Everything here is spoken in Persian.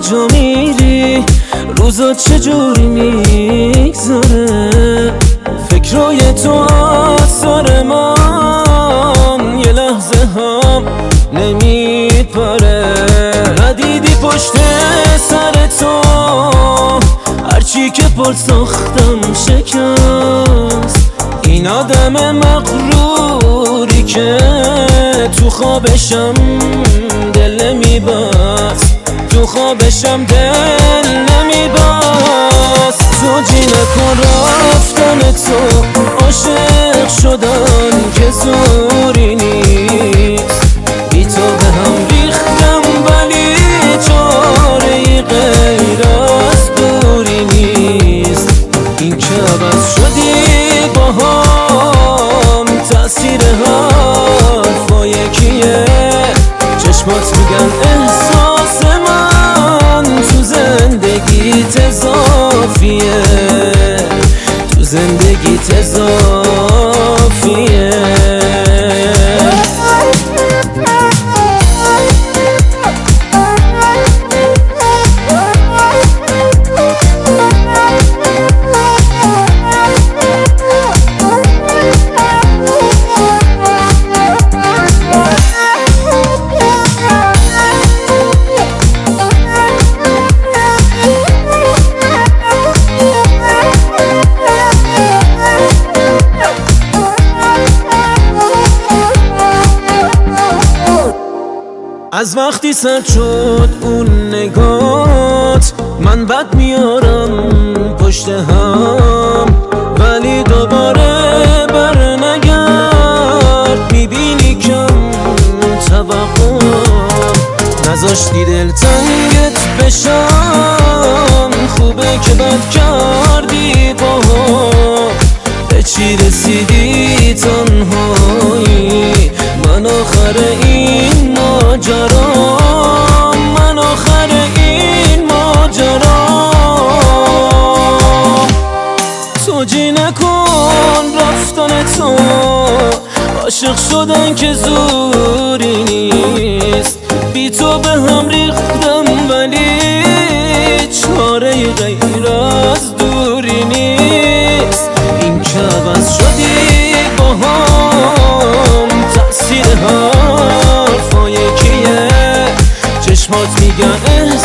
کجا میری؟ روزا چجوری میگذره؟ فکرای تو آثار من یه لحظه هم نمیپره. ندیدی پشت سر تو هرچی که پل ساختم شکست. این آدم مغروری که تو خوابشم دل نمیبست، تو خوابشم دل نمیبست. زوجی نکن رفتن تو، عاشق شدن که زوری نیست. بی تو به هم ریختم ولی چاره‌ای غیر از دوری نیست. این که عوض شدی با هم تأثیر حرفای کیه؟ چشمات میگن احساس من تو زندگیت اضافیه، تو زندگیت اضافیه. از وقتی سرد شد اون نگات، من بد میارم پشت هم، ولی دوباره بر نگرد. میبینی کم توقع نذاشتی دل تنگت بشم. خوبه که بد کردی با هم، به چی رسیدی تنهایی؟ من آخر این ماجرا، من آخر این ماجرا. توجی نکن رفتن تو، عاشق شدن که زوری نیست. بی تو به هم ریختم ولی چاره غیر از دوری نیست. این که عوض شدی با هم تأثیر حرفای کیه؟ چشمات میگن